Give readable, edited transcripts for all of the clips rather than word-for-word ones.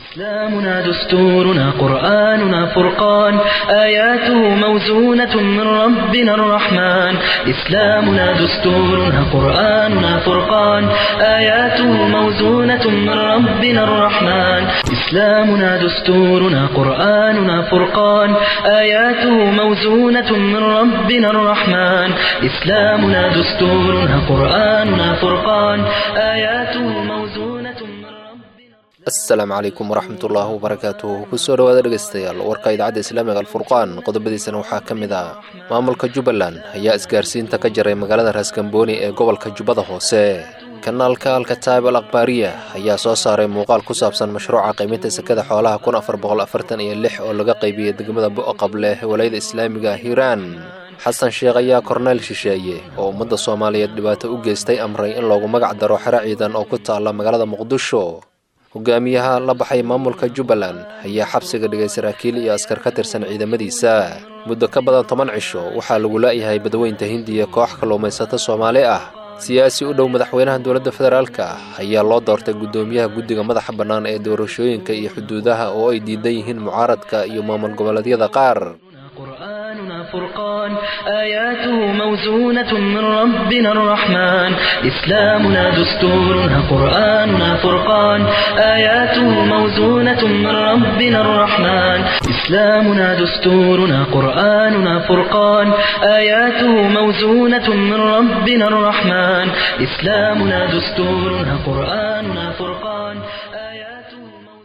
إسلامنا دستورنا قرآننا فرقان آياته موزونة من ربنا الرحمن إسلامنا دستورنا قرآننا فرقان آياته موزونة من ربنا الرحمن إسلامنا دستورنا قرآننا فرقان آياته موزونة من ربنا الرحمن إسلامنا دستورنا قرآننا فرقان آياته موزونة من asalaamu calaykum waraxmatullaahi wabarakaatuh kusoo dhawaada dhegaystayaal warka idaacadda islaamiga alfurqaan qodobadiisana waxaa ka mid ah maamulka jubbaland ayaa isgaarsiinta ka jaray magaalada raaskambooni ee gobolka jubbada hoose kanaalka alkataib al akhbaariya ayaa soo saaray muuqaal ku saabsan mashruuca qiiminta sekada xoolaha oo laga qaybiyey degmada boqable ee walayada islaamiga hiiraan xasan sheekh ayaa korneyl shisheeye oo ummadda soomaaliyeed dhibaato u geystay amray in loogu magac daro xero ciidan oo ku taalla magaalada muqdisho hogaamiyaha la baxay maamulka jubbaland ayaa xabsiga dhigay saraakiil iyo askar ka tirsan ciidamadiisa muddo ka badan 10 cisho waxaa lagu laayahay badweynta hindiya koox kalluumaysato soomaali ah siyaasi u dhow madaxweynaha dowladda federaalka ayaa loo doortay guddoomiyaha guddiga madaxa bannaan ee doorashooyinka iyo xuduudaha oo ay diidan yihiin mucaaradka iyo maamul goboleedyada qaar قرآننا فرقان آياته موزونة من ربنا الرحمن إسلامنا دستورنا قرآننا فرقان آياته موزونة من ربنا الرحمن إسلامنا دستورنا قرآننا فرقان آياته موزونة من ربنا الرحمن إسلامنا دستورنا قرآننا فرقان آياته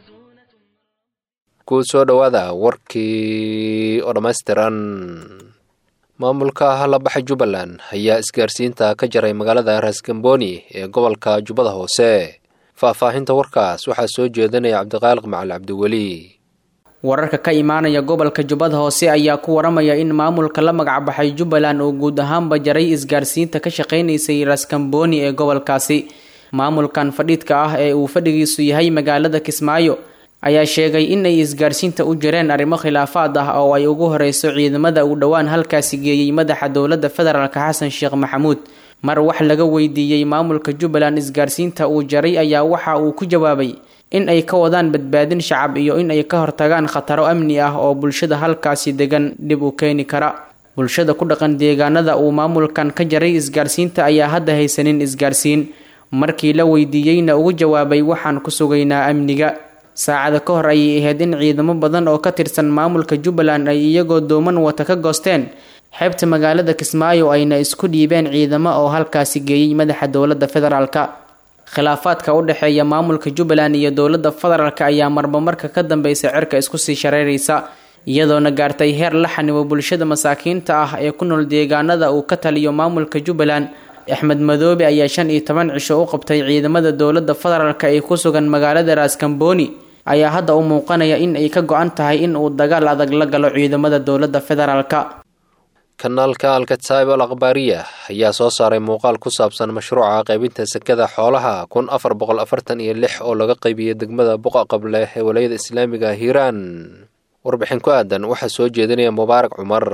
ku soo dhawaada warkii oo dhammaystiran maamulka la baxay jubbaland ayaa isgaarsiinta ka jaray magaalada raaskambooni ee gobolka jubbada hoose faahfaahinta warkaas waxaa soo jeedinaya cabdiqaaliq macali cabdiweli wararka ka imaanaya gobolka jubbada hoose ayaa ku waramaya in maamulka la magac baxay jubbaland uu guud ahaanba jaray isgaarsiinta ka shaqeynaysay raaskambooni ee gobolkaasi maamulkan fadhiidka ah ee uu fadhigiisu yahay magaalada kismaayo ayaa sheegay in ay isgaarsiinta u jireen arrimo khilaafaad ah oo ay ugu horeyso ciidamada uu dhowaan halkaasi geeyey madaxa dowladda federaalka xasan sheekh maxamuud mar wax laga weydiiyey maamulka jubbaland isgaarsiinta uu jaray ayaa waxa uu ku jawaabay in ay ka wadaan badbaadin shacab iyo in ay ka hortagaan khataro amni ah oo bulshada halkaasi degan dhib u keeni kara bulshada ku dhaqan deegaanada uu maamulkan ka jaray isgaarsiinta ayaa hadda haysanin isgaarsiin markii la weydiiyeyna ugu jawaabay waxaan ku sugaynaa amniga saacada ka hor ayay ahayd in ciidamo badan oo ka tirsan maamulka jubbaland ay iyagoo dooman wata ka goosteen xeebta magaalada kismaayo ayna isku dhiibeen ciidamo oo halkaasi geeyey madaxa dowladda federaalka khilaafaadka u dhexeeya maamulka jubbaland iyo dowladda federaalka ayaa marba marka ka dambeysa cirka isku sii shareeraysa iyadoona gaartay heer la xanibo bulshada masaakiinta ah ee ku nool deegaanada uu ka taliyo maamulka jubbaland axmed madoobe ayaa 15 cisho u qabtay ciidamada dowladda federaalka ee ku sugan magaalada raaskambooni ayaa hadda u muuqanaya in ay ka go'an tahay in uu dagaal adag la galo ciidamada dowladda federaalka kanaalka alkataib al akhbaariya ayaa soo saaray muuqaal ku saabsan mashruuca qaybinta sekada xoolaha 1446 oo laga qaybiyey degmada boqaqable ee walayada islaamiga hiiraan warbixin ku aadan waxaa soo jeedinaya mubaarak cumar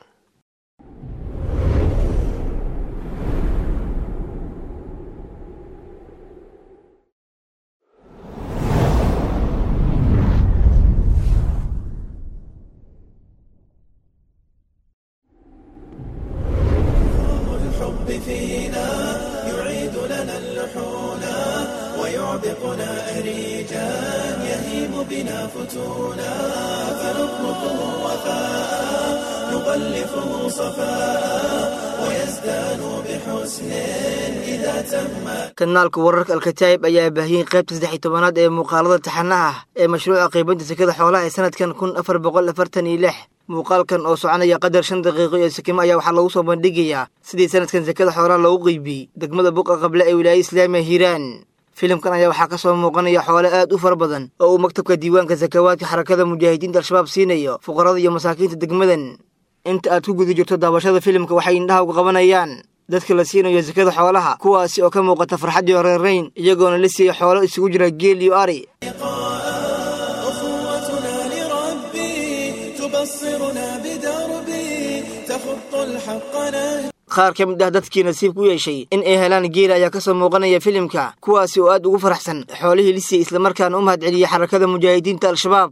فينا يعيد لنا اللحونا ويعبقنا أريجا يهيم بنا فتونا فنطلقه وفاء نغلفه صفاء ويزدان بحسن إذا تم kanaalka wararka alkataib ayaa baahiyey qaybta 13aad ee muuqaalada taxanaha ee mashruuca qaybinta sekada xoolaha ee sanadkan 1446 muuqaalkan oo soconaya qadar 5 daqiiqo iyo sakimo ayaa waxaa lagu soo bandhigayaa sidii sanadkan sekada xoolaha loogu qaybiyey degmada boqaqable ee wilaayada islaamiga hiiraan filimkan ayaa waxaa ka soo muuqanaya xoolo aad u fara badan oo uu maktabka diiwaanka sakawaadka xarakada mujaahidiinta al-shabaab siinayo fuqarada iyo masaakiinta degmadan inta aad ku guda jirto daawashada filimka waxay indhaha uga qabanayaan dadka la siinayo sakada xoolaha kuwaasi oo ka muuqata farxad iyo reerayn iyagoona la siiyay xoolo isugu jira geel iyo ari qaar ka mid ah dadkii nasiib ku yeeshay in ay helaan geela ayaa kasoo muuqanaya filimka kuwaasi oo aad ugu faraxsan xoolihii lisii islamarkaana u mahadceliyey xarakada mujaahidiinta al-shabaab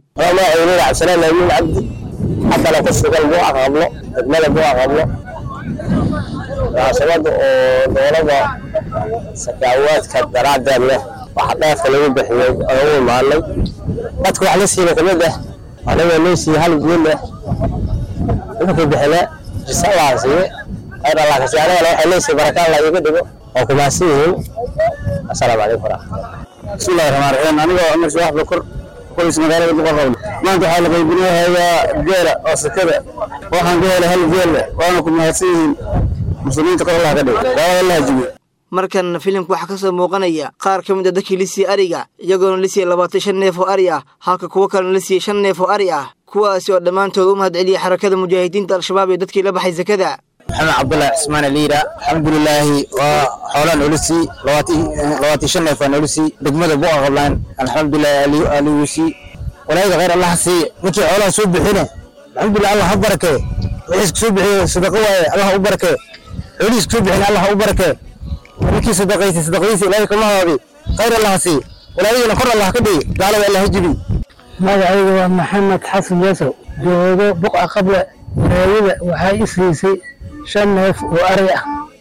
حتى لو قصة قلبه أقابله الملك أقابله عصبات ودولة سكاوات كدرات دامله وحطها في اليوم بحيوج أول معلم بدخل على سينة كمدة أنا نفسي هل يقول له ممكن بحلاء رسالة عزيزة أنا الله كسي أنا لو حليسي بركة الله يقدمه أو كماسيه السلام عليكم ورحمة الله بسم الله الرحمن الرحيم أنا عمر شواح بكر كويس مقالة بقرب ما أنت حالك يبنيها هي جيرة أو سكرة وحن جيرة هالجيرة وأنا كنا هسيين مسلمين تقول الله قدر لا والله جميل markan filimku waxa ka soo muuqanaya qaar ka mid ah dadkii lisii ariga iyagoona lisii 25 neef oo ari ah halka kuwa kale lisii 5 neef oo ari ah kuwaasi oo dhamaantood u mahadceliyay xarakada mujaahidiinta al-shabaab ee dadkii la baxay zakada محمد عبد الله عثمان الليرة الحمد لله وحولان أولسي لواتي شنف أولسي دقمة بوغ غبلان الحمد لله أليوسي ولا غير الله سي مكي عولا سوب بحينه الحمد لله الله أبركه وعيسك سوب بحينه صدقوه الله أبركه عيسك سوب بحينه الله أبركه مكي صدقيسي لا يكون الله هذه غير الله سي ولا ينقر الله كبي قالوا الله هجبي ماذا أيضا محمد حسن يسو جوده بقعة قبل رايدة وحي إسريسي شنف وأريح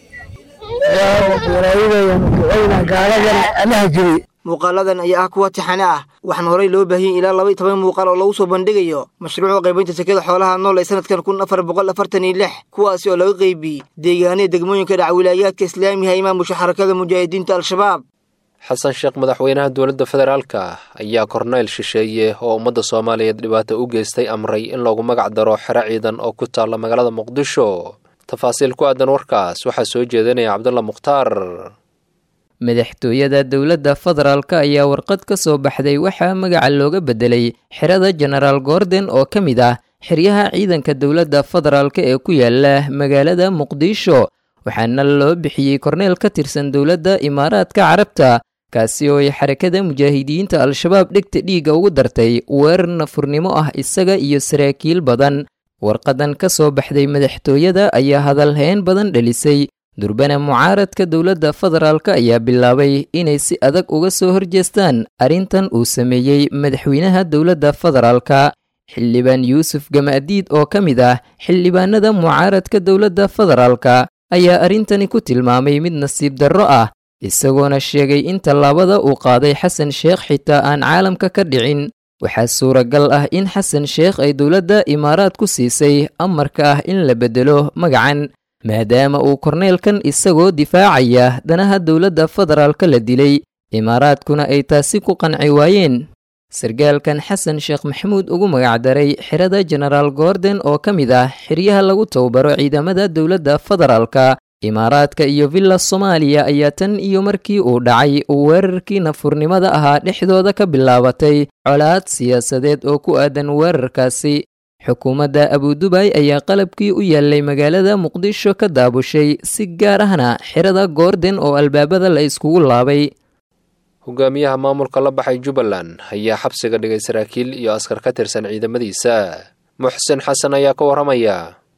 ورايدة يمكوين قالوا أنا هجبي muuqaaladan ayaa ah kuwa tixane ah waxaan horay loo baahiyay ilaa 12 muuqaal oo lagu soo bandhigayo mashruuca qaybinta sakada xoolaha nool ee sanadkan 1446 kuwaas oo laga qaybiyay deegaanada degmooyinka dhac wilaayadka islaamiga ee maamusha xarakada mujaahidiinta al-shabaab xasan sheekh madaxweynaha dowladda federaalka ayaa korneyl shisheeye oo ummadda Soomaaliyeed dhibaato u geystay amray in lagu magac daro xero ciidan oo ku taala magaalada Muqdisho tafaasiil ku aadan warkaas waxa soo jeedinaya Cabdulla Mukhtaar madaxtooyada dowladda federaalka ayaa warqad ka soo baxday waxaa magaca looga bedelay xerada General Gordon oo ka mid ah xeryaha ciidanka dowladda federaalka ee ku yaala magaalada Muqdisho waxaana loo bixiyay korneyl ka tirsan dowladda Imaaraadka Carabta kaasi oo ay xarakada mujaahidiinta al-shabaab dhigta dhiiga ugu dartay weerar nafurnimo ah isaga iyo saraakiil badan warqadan ka soo baxday madaxtooyada ayaa hadal heen badan dhalisay durbana mucaaradka dowladda federaalka ayaa bilaabay inay si adag uga soo horjeestaan arrintan uu sameeyey madaxweynaha dowladda federaalka xildhibaan yuusuf gamaadiid oo ka mid ah xildhibaanada mucaaradka dowladda federaalka ayaa arrintani ku tilmaamay mid nasiib darro ah isagoona sheegay in tallaabada uu qaaday xasan sheekh xitaa aan caalamka ka dhicin waxaa suuragal ah in xasan sheekh ay dowladda imaaraad ku siisay amarka ah in la bedelo magacan maadaama uu korneelkan isagoo difaacaya danaha dowladda federaalka la dilay imaaraadkuna ay taasi ku qanci waayeen sargaalkan xasan sheekh maxamuud ugu magacdaray xerada General Gordon oo ka mid ah xeryaha lagu tababaro ciidamada dowladda federaalka imaaraadka iyo villa Soomaaliya ayaa tan iyo markii uu dhacay weerarkii nafurnimada ahaa dhexdooda ka bilaabatay colaad siyaasadeed oo ku aadan weerarkaasi xukuumadda Abu Dubai ayaa qalabkii u yaalay magaalada Muqdisho ka daabushay si gaar ahna xerada Gordon oo albaabada la iskugu laabay hogaamiyaha maamulka la baxay Jubbaland ayaa xabsiga dhigay saraakiil iyo askar ka tirsan ciidamadiisa Muxsin Xasan ayaa ka waramaya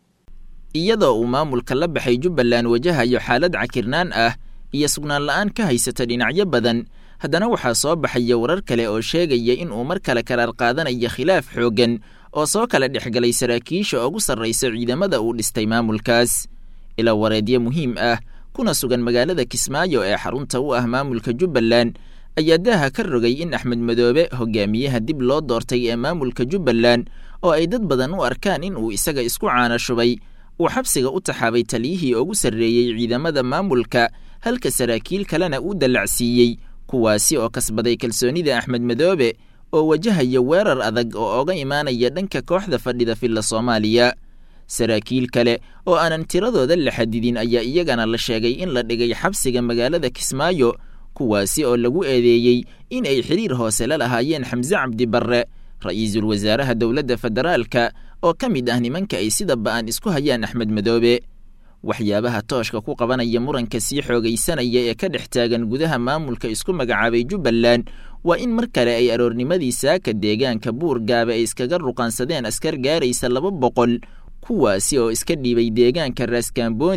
iyadoo uu maamulka la baxay Jubbaland wajahayo xaalad cakirnaan ah iyo sugnaan la'aan ka haysata dhinacyo badan haddana waxaa soo baxaya warar kale oo sheegaya in uu mar kale karaar qaadanayo khilaaf xoogan oo soo kala dhexgalay saraakiisha ugu sarreysa ciidamada uu dhistay maamulkaas ila wareedyo muhiim ah kuna sugan magaalada Kismaayo ee xarunta u ah maamulka Jubbaland ayaa daaha ka rogay in Axmed Madoobe hogaamiyaha dib loo doortay ee maamulka Jubbaland oo ay dad badan u arkaan in uu isaga isku caanashubay uu xabsiga u taxaabay taliyihii ugu sarreeyay ciidamada maamulka halka saraakiil kalena uu dalacsiiyey kuwaasi oo kasbaday kalsoonida Axmed Madoobe oo wajahaya weerar adag oo oga imaanaya dhanka kooxda fadhida filla Soomaaliya saraakiil kale oo aanan tiradooda la xadidin ayaa iyagana la sheegay in la dhigay xabsiga magaalada Kismaayo kuwaasi oo lagu eedeeyay in ay xiriir hoose la lahaayeen Xamse Cabdi Barre ra'iisul wasaaraha dowladda federaalka oo ka mid ah nimanka ay sida ba'an isku hayaan Axmed Madoobe waxyaabaha tooshka ku qabanaya muranka sii xoogaysanaya ee ka dhex taagan gudaha maamulka isku magacaabay Jubbaland waa in mar kale ay aroornimadiisa ka deegaanka Buurgaabe ay iskaga ruqansadeen askar gaaraysa 200 kuwaasi oo iska dhiibay deegaanka Raaskambooni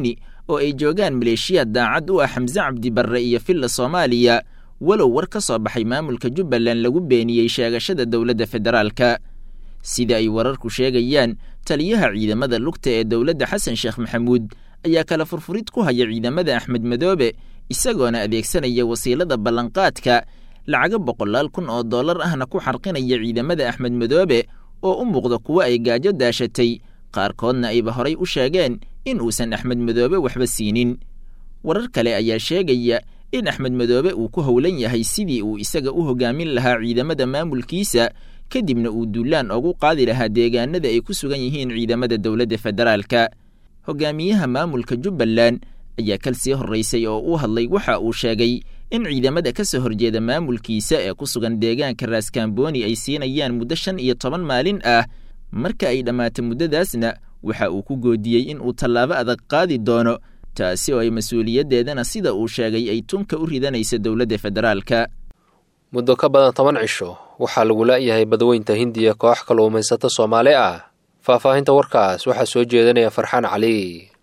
oo ay joogaan maleeshiyaad daacad u ah xamse cabdi barre iyo filla soomaaliya walow war ka soo baxay maamulka jubbaland lagu beeniyey sheegashada dowladda federaalka sida ay wararku sheegayaan taliyaha ciidamada lugta ee dowladda xasan sheekh maxamuud ayaa kala furfurid ku haya ciidamada axmed madoobe isagoona adeegsanaya wasiilada ballanqaadka lacaga $100,000 ahna ku xarqinaya ciidamada axmed madoobe oo u muuqda kuwa ay gaajo daashatay qaarkoodna ayba horay u sheegeen in uusan axmed madoobe waxba siinin warar kale ayaa sheegaya in axmed madoobe uu ku howlan yahay sidii uu isaga u hogaamin lahaa ciidamada maamulkiisa kadibna uu duulaan ugu qaadi lahaa deegaanada ay ku sugan yihiin ciidamada dowladda federaalka hogaamiyaha maamulka jubbaland ayaa kal sii horraysay oo u hadlay waxa uu sheegay in ciidamada ka soo horjeeda maamulkiisa ee ku sugan deegaanka raaskambooni ay siinayaan muddo 15 maalin ah marka ay dhammaato muddadaasna waxa uu ku goodiyey in uu tallaabo adag qaadi doono taasi oo ay mas-uuliyaddeedana sida uu sheegay ay tunka u ridanaysa dowladda federaalka muddo ka badan 10 cisho waxaa lagu la'yahay badweynta hindiya koox kalluumaysato Soomaali ah faahfaahinta warkaas waxaa soo jeedinaya Farxaan Cali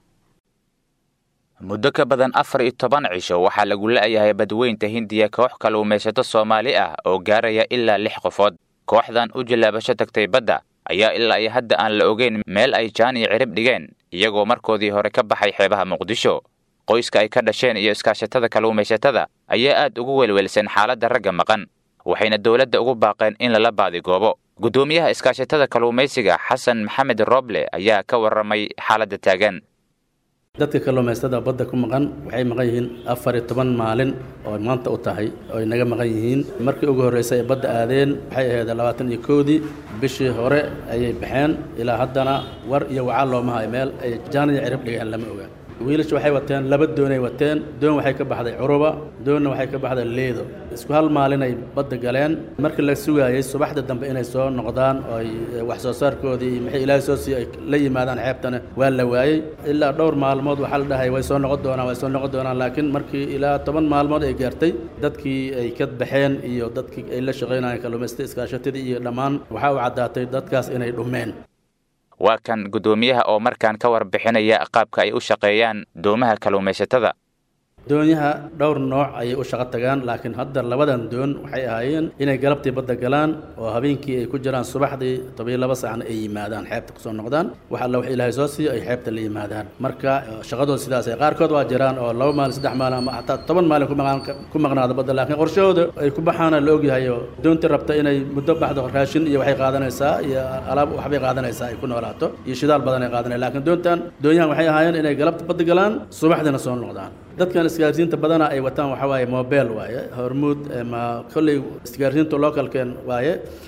muddo ka badan 14 cisho waxaa lagu la'yahay badweynta hindiya koox kalluumaysato Soomaali ah oo gaaraya ilaa 6 qofood kooxdan u jilaabasho tagtay badda ayaa ilaa ay hadda aan la ogeyn meel ay jaan iyo cirib dhigeen iyagoo markoodii hore ka baxay xeebaha Muqdisho qoyska ay ka dhasheen iyo iskaashatada kalluumaysatada ayaa aad ugu welwelsan xaaladda ragga maqan waxayna dawladda ugu baaqeen in lala baadi goobo gudoomiyaha iskaashatada kalluumaysiga Xasan Maxamed Roble ayaa ka warramay xaaladda taagan dadka kalluumaysatada badda ku maqan waxay maqan yihiin 14 maalin oo maanta u tahay oo ay naga maqan yihiin markii ugu horeysay badda aadeen waxay ahayd 21 bishii hore ayay baxeen ilaa haddana war iyo wacaal looma hayo meel ay jaaniyo cirib dhigeen lama oga wiilashu waxay wateen laba doonay wateen doon waxay ka baxday Curuba doonna waxay ka baxday Leedo isku hal maalin ay badda galeen markii la sugaayay subaxda dambe inay soo noqdaan oo ay wax soo saarkoodii maxay Ilaahay soo siiyay la yimaadaan xeebtana waa la waayay ilaa dhowr maalmood waxa la dhahay way soo noqon doonaan laakiin markii ilaa 10 maalmood ay gaartay dadkii ay ka baxeen iyo dadkii ay la shaqeynayeen kalluumaysatada iskaashatada iyo dhammaan waxa uu cadaatay dadkaas inay dhumeen waa kan gudoomiyaha oo markaan ka warbixinaya qaabka ay u shaqeeyaan doomaha kalluumaysatada doonyaha dhowr nooc ayay u shaqo tagaan laakiin hadda labadan doon waxay ahaayeen inay galabtii badda galaan oo habeenkii ay ku jiraan subaxdii 12 saacna ay yimaadaan xeebta ku soo noqdaan waxa la wax Ilaahay soo siiyo ay xeebta la yimaadaan marka shaqadooda sidaas ay qaarkood waa jiraan oo 2 maalin 3 maalin ama hatta 10 maalin ku maqnaado badda laakiin qorshooda ay ku baxaan la ogyahay doonta rabta inay muddo baxdo raashin iyo waxay qaadanaysaa iyo alaab waxbay qaadanaysaa ay ku noolaato iyo shidaal badan ay qaadanaysaa laakiin doonyahan waxay ahaayeen inay galabta badda galaan subaxdina soo noqdaan dadkan isgaarsiinta badana ay wataan waxa waaye mobile waaye hormuud ma kulli isgaarsiinta localkan waaye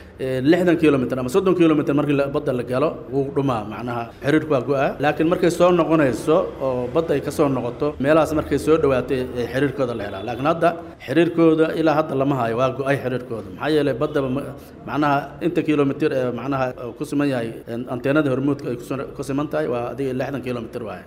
60 kilomitir ama 30 kilomitir markii badda la galo wuu dhumaa macnaha xiriirku waa go'a laakiin markay soo noqonayso oo badda ay ka soo noqoto meelahaas markay soo dhawaatay xiriirkooda la helaa laakiin hadda xiriirkooda ilaa hadda lama hayo waa go'ay xiriirkooda maxaa yeelay badda macnaha inta kilomitir macnaha ku siman yahay anteenada hormuudka ay ku siman tahay waa adiga 60 kilomitir waaye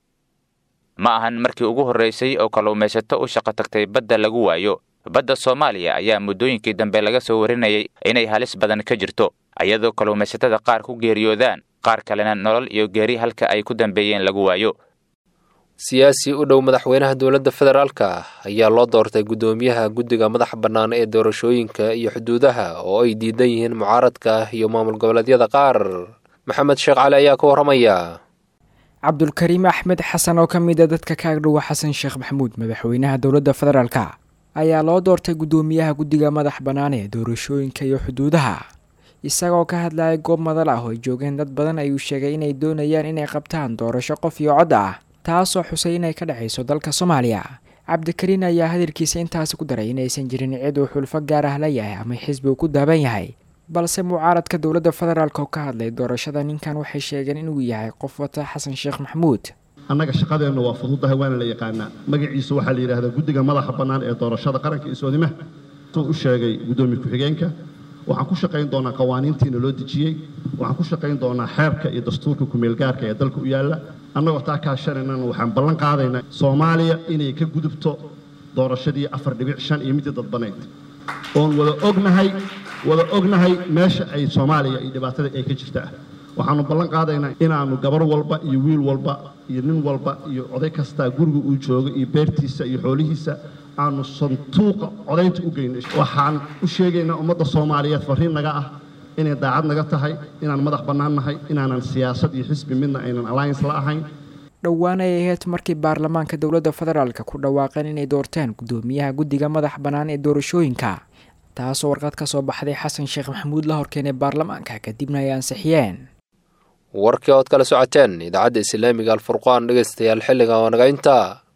ma ahan markii ugu horeysay oo kalluumaysato u shaqo tagtay badda lagu waayo badda Soomaaliya ayaa muddooyinkii dambe laga soo warinayay inay halis badan ka jirto ayadoo kalluumaysatada qaar ku geeriyoodaan qaar kalena nolol iyo geeri halka ay ku dambeeyeen lagu waayo siyaasi u dhow madaxweynaha dowladda federaalka ayaa loo doortay gudoomiyaha guddiga madaxa bannaan ee doorashooyinka iyo xuduudaha oo ay diidan yihiin mucaaradka iyo maamul goboleedyada qaar maxamed sheekh cali ayaa ka warramaya cabdulkariim axmed xasan oo ka mid a dadka ka agdhowa xasan sheekh maxamuud madaxweynaha dowladda federaalka ayaa loo doortay gudoomiyaha guddiga madax bannaan ee doorashooyinka iyo xuduudaha isagoo ka hadlayay goob madal ah oo ay joogeen dad badan ayuu sheegay inay doonayaan inay qabtaan doorasho qof iyo cod ah taasoo xusay inay ka dhexayso dalka Soomaaliya cabdikariin ayaa hadalkiisa intaasi ku daray inaysan jirin cid uu xulfo gaar ah la yahay ama xisbi uu ku daaban yahay balse mucaaradka dowladda federaalka oo ka hadlay doorashada ninkan waxay sheegeen inuu yahay qof wata xasan sheekh maxamuud annaga shaqadeena waa fududahay waana la yaqaanaa magaciisa waxaa la yiraahdaa guddiga madaxa bannaan ee doorashada qaranka iswadimaha soo u sheegay gudoomiye ku-xigeenka waxaan ku shaqayn doonaa qawaaniintiina loo dejiyey waxaan ku shaqayn doonaa xeerka iyo dastuurka ku-meelgaarka ee dalka u yaalla annagoo taa kaashanaynan waxaan ballan qaadaynaa Soomaaliya inay ka gudubto doorashadii 4.5 iyo midda dadbaneyd oon wada ognahay meesha ay Soomaaliya iyo dhibaatada ay ka jirtaa waxaanu ballan qaadaynaa inaanu gabar walba iyo wiil walba iyo nin walba iyo oday kasta guriga uu joogo iyo beertiisa iyo xoolihiisa aanu sanduuqa codaynta u geyno. waxaan u sheegaynaa ummadda Soomaaliyeed fariin naga ah inay daacad naga tahay, inaan madax bannaan nahay, inaanan siyaasad iyo xisbi midna aynan alliance la ahayn. dhowaan ay ahayd markii baarlamaanka dowladda federaalka ku dhawaaqeen inay doorteen gudoomiyaha guddiga madax bannaan ee doorashooyinka, taasoo warqad ka soo baxday xasan sheekh maxamuud la horkeenay baarlamaanka kadibna ay ansixiyeen. warkii ood kala socoteen idaacadda islaamiga alfurqaan dhegeystayaal xilliga oo naga intaa.